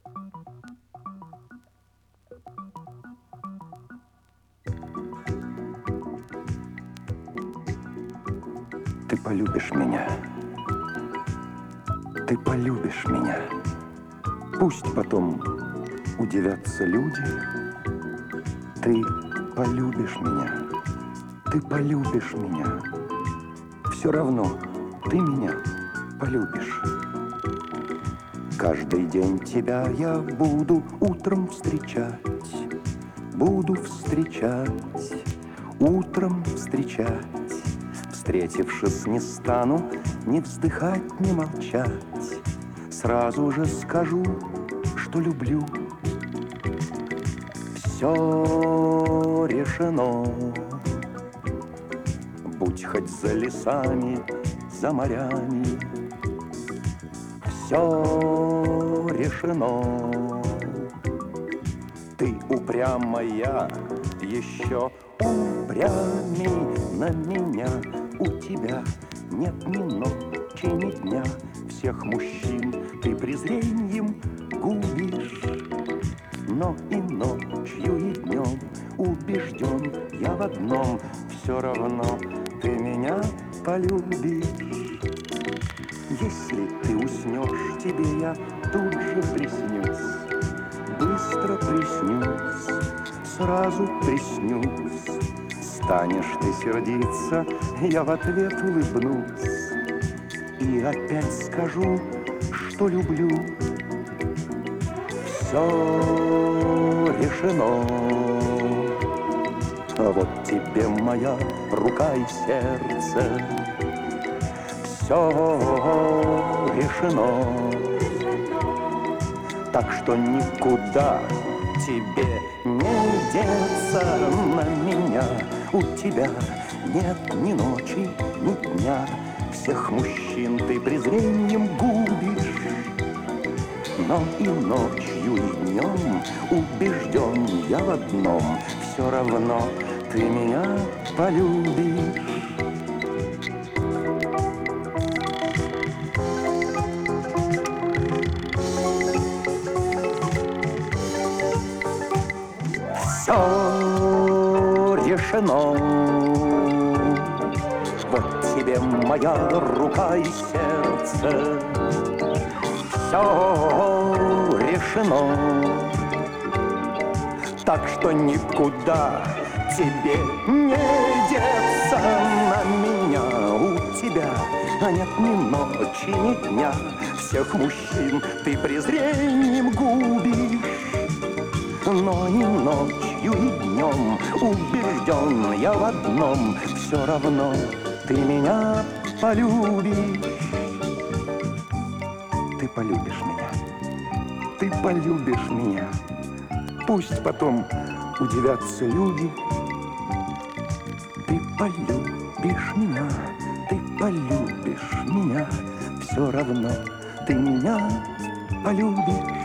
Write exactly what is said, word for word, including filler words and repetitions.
Ты полюбишь меня. Ты полюбишь меня. Пусть потом удивятся люди. Ты полюбишь меня. Ты полюбишь меня. Все равно ты меня полюбишь. Каждый день тебя я буду утром встречать. Буду встречать, утром встречать. Встретившись, не стану ни вздыхать, ни молчать. Сразу же скажу, что люблю. Все решено. Будь хоть за лесами, за морями, все решено. Ты упрямая, еще упрямей на меня. У тебя нет ни ночи, ни дня. Всех мужчин ты презреньем губишь. Но и ночью, и днем убежден я в одном: все равно ты меня полюбишь. Если ты уснешь, тебе я тут же приснюсь. Быстро приснюсь, сразу приснюсь. Станешь ты сердиться, я в ответ улыбнусь. И опять скажу, что люблю. Все решено. А вот тебе моя рука и сердце. Все решено. Так что никуда тебе не деться на меня. У тебя нет ни ночи, ни дня. Всех мужчин ты презрением губишь. Но и ночью, и днем убежден я в одном: все равно ты меня полюбишь. Все решено. Вот тебе моя рука и сердце. Все решено. Так что никуда тебе не деться на меня. У тебя нет ни ночи, ни дня. Всех мужчин ты презрением губишь. Но и ночью, и днем убежден я в одном: все равно ты меня полюбишь. Ты полюбишь меня. Ты полюбишь меня. Пусть потом удивятся люди. Ты полюбишь меня. Ты полюбишь меня. Все равно ты меня полюбишь.